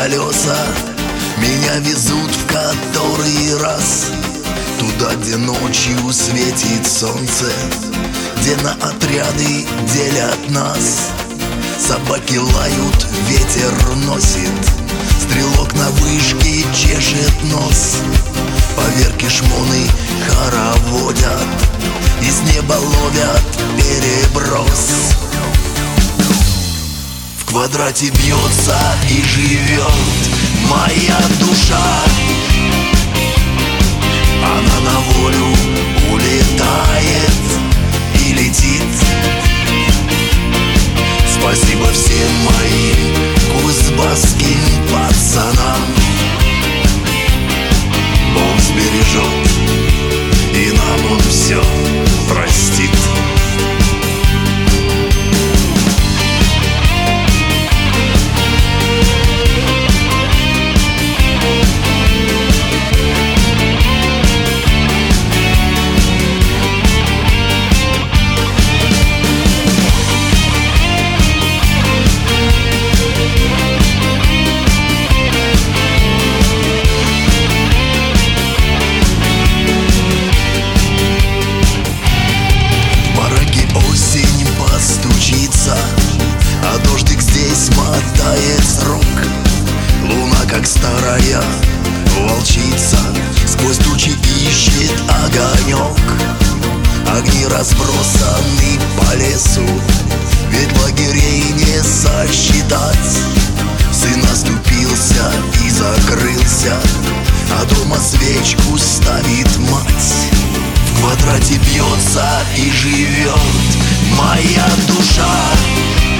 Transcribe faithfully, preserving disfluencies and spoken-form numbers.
колеса меня везут в который раз туда, где ночью светит солнце, где на отряды делят нас. Собаки лают, ветер носит, стрелок на вышке чешет нос. Поверки шмоны хороводят, и с неба ловят переброс. В квадрате бьется и живет моя душа. Она на волю улетает и летит. Спасибо всем моим кузбасским пацанам. Бог сбережет, и нам Он все простит. А дождик здесь мотает срок. Луна, как старая волчица, сквозь тучи ищет огонек. Огни разбросаны по лесу, ведь лагерей не сосчитать. Сын оступился и закрылся, а дома свечку ставит мать. В квадрате бьется и живет моя душа.